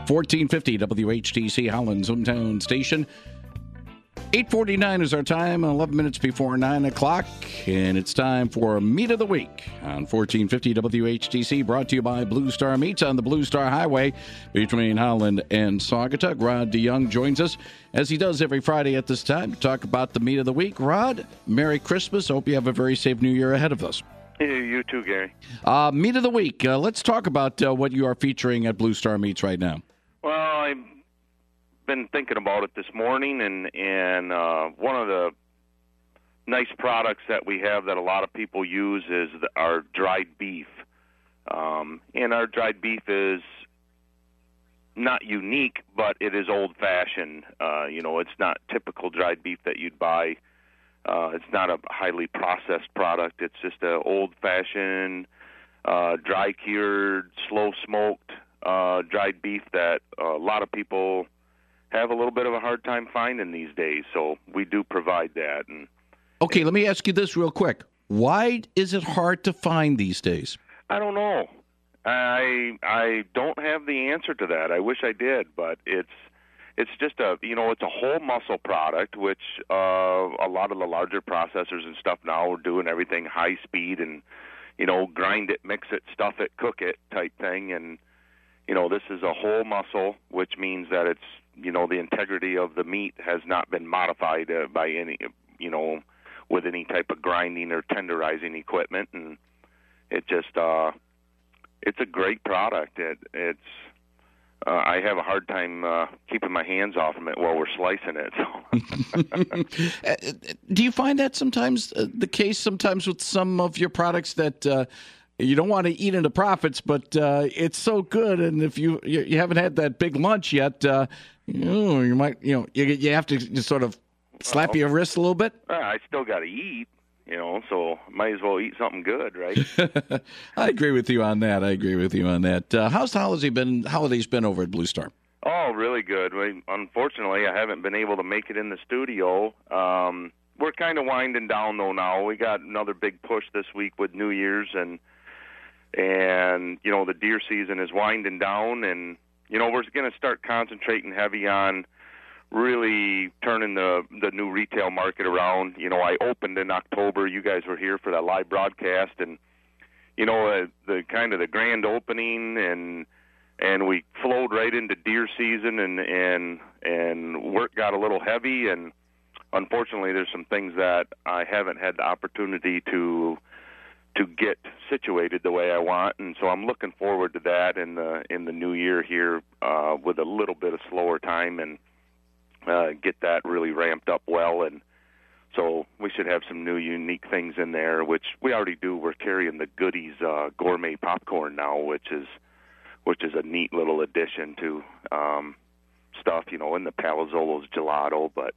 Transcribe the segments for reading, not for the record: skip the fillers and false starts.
1450 WHTC, Holland's hometown station. 8:49 is our time, 11 minutes before 9 o'clock, and it's time for Meat of the Week on 1450 WHTC, brought to you by Blue Star Meats on the Blue Star Highway between Holland and Saugatuck. Rod DeYoung joins us, as he does every Friday at this time, to talk about the Meat of the Week. Rod, Merry Christmas. Hope you have a very safe New Year ahead of us. You too, Gary. Meat of the Week. Let's talk about what you are featuring at Blue Star Meats right now. Well, I've been thinking about it this morning, and one of the nice products that we have that a lot of people use is our dried beef. And our dried beef is not unique, but it is old-fashioned. It's not typical dried beef that you'd buy. It's not a highly processed product. It's just an old-fashioned, dry-cured, slow-smoked dried beef that a lot of people have a little bit of a hard time finding these days. So we do provide that. Okay, let me ask you this real quick. Why is it hard to find these days? I don't know. I don't have the answer to that. I wish I did, but it's just it's a whole muscle product, which a lot of the larger processors and stuff now are doing everything high speed and, grind it, mix it, stuff it, cook it type thing. And, this is a whole muscle, which means that it's, the integrity of the meat has not been modified by any, with any type of grinding or tenderizing equipment. And it just, it's a great product. I have a hard time keeping my hands off of it while we're slicing it. Do you find that sometimes the case sometimes with some of your products that you don't want to eat into profits, but it's so good, and if you haven't had that big lunch yet, you might you have to just sort of slap your wrist a little bit? I still got to eat. So might as well eat something good, right? I agree with you on that. How's the holidays been over at Blue Star? Oh, really good. Unfortunately, I haven't been able to make it in the studio. We're kind of winding down, though, now. We got another big push this week with New Year's, and the deer season is winding down, and, we're going to start concentrating heavy on really turning the new retail market around. I opened in October. You guys were here for that live broadcast, and the kind of the grand opening, and we flowed right into deer season, and work got a little heavy, and unfortunately there's some things that I haven't had the opportunity to get situated the way I want, and so I'm looking forward to that in the new year here with a little bit of slower time, and get that really ramped up well. And so we should have some new unique things in there, which we already do. We're carrying the Goodies gourmet popcorn now, which is a neat little addition to stuff, in the Palazzolo's gelato. But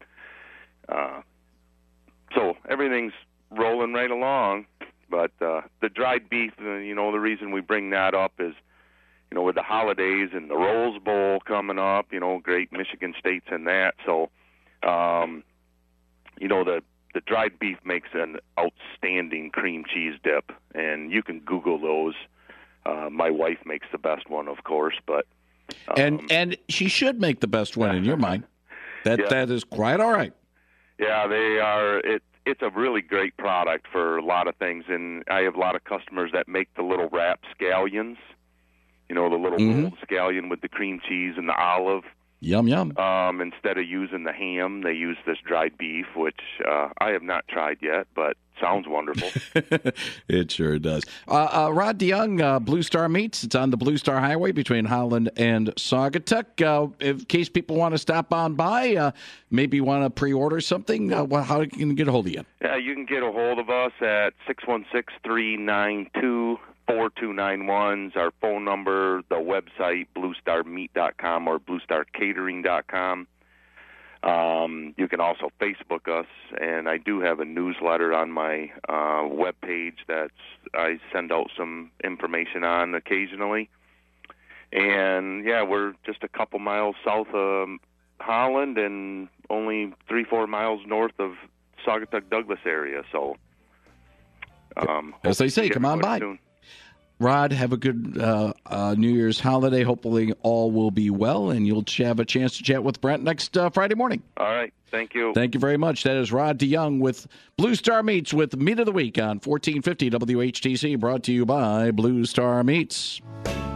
so everything's rolling right along. But the dried beef, the reason we bring that up is, with the holidays and the Rose Bowl coming up, great Michigan State's in that. So, the dried beef makes an outstanding cream cheese dip, and you can Google those. My wife makes the best one, of course, but and she should make the best one in your mind. That is quite all right. Yeah, they are. It's a really great product for a lot of things, and I have a lot of customers that make the little wrap scallions. The little rolled scallion with the cream cheese and the olive. Yum, yum. Instead of using the ham, they use this dried beef, which I have not tried yet, but sounds wonderful. It sure does. Rod DeYoung, Blue Star Meats. It's on the Blue Star Highway between Holland and Saugatuck. In case people want to stop on by, maybe want to pre-order something, how can you get a hold of you? Yeah, you can get a hold of us at 616-392-4291 is our phone number, the website, bluestarmeat.com or bluestarcatering.com. You can also Facebook us, and I do have a newsletter on my webpage that I send out some information on occasionally. And, yeah, we're just a couple miles south of Holland and only 3-4 miles north of Saugatuck Douglas area. So, as they say, come on by. Soon. Rod, have a good New Year's holiday. Hopefully all will be well, and you'll have a chance to chat with Brent next Friday morning. All right. Thank you. Thank you very much. That is Rod DeYoung with Blue Star Meats with Meat of the Week on 1450 WHTC, brought to you by Blue Star Meats.